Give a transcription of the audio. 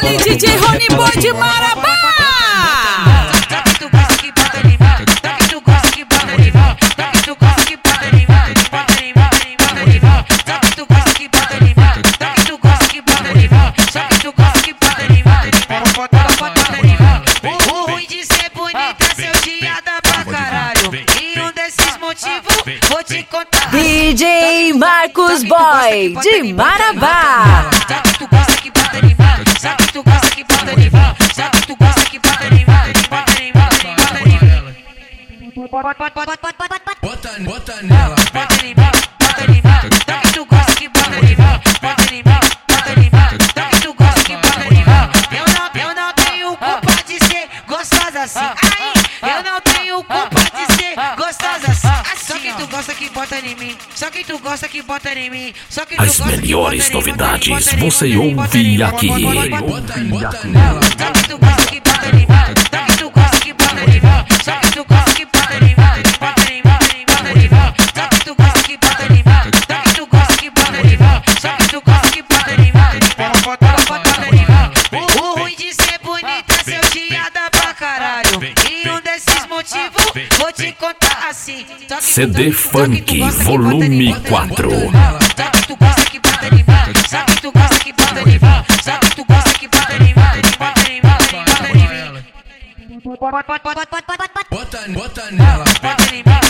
ali, DJ Rony Boy de Marabá. O ruim de ser bonita é seu dia dá pra caralho. E um desses motivos vou te contar. DJ Marcos Boy de Marabá. Sabe que tu gosta que bota em mim, sabe que tu gosta que bota em mim, sabe que tu gosta que bota em mim, bota em mim, bota em mim. Bota nela, Bota em mim, bota em mim, sabe que tu gosta que bota em mim, bota em mim, bota em mim, sabe que tu gosta que bota em mim. Eu não tenho culpa de ser gostosa assim. Ai, eu não tenho culpa de ser gostosa assim. Só que tu gosta que bota em mim, só que tu gosta que bota em mim, só que tu As gosta que melhores bota em mim, novidades bota em mim, você bota em mim, ouve aqui. bota nela. só que tu gosta que bota em mim, só que tu gosta que bota em mim, só que tu gosta que bota em mim, bota em mim, bota em mim, só que tu gosta que bota em mim, só que tu gosta que bota em mim, só que tu gosta que bota em mim, bota em mim. O ruim de ser bonita é seu dia dá pra caralho. E um desses motivos vou te contar assim. Só que tu CD gosta- só que tu Funk gosta que bota em mim, Volume bota em mim, 4. só que tu gosta que bota em mim, só que tu gosta que bota em mim, só que tu gosta que bota em mim, bota em mim, bota em mim. Bota nela, Bota em mim,